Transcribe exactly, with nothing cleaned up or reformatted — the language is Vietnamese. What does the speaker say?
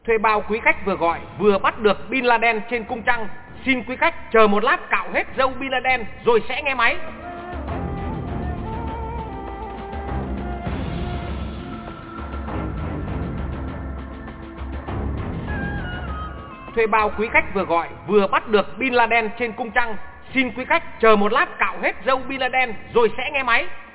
Thuê bao quý khách vừa gọi vừa bắt được Bin Laden trên cung trăng. Xin quý khách chờ một lát cạo hết râu Bin Laden rồi sẽ nghe máy. Thuê bao quý khách vừa gọi vừa bắt được Bin Laden trên cung trăng. Xin quý khách chờ một lát cạo hết râu Bin Laden rồi sẽ nghe máy.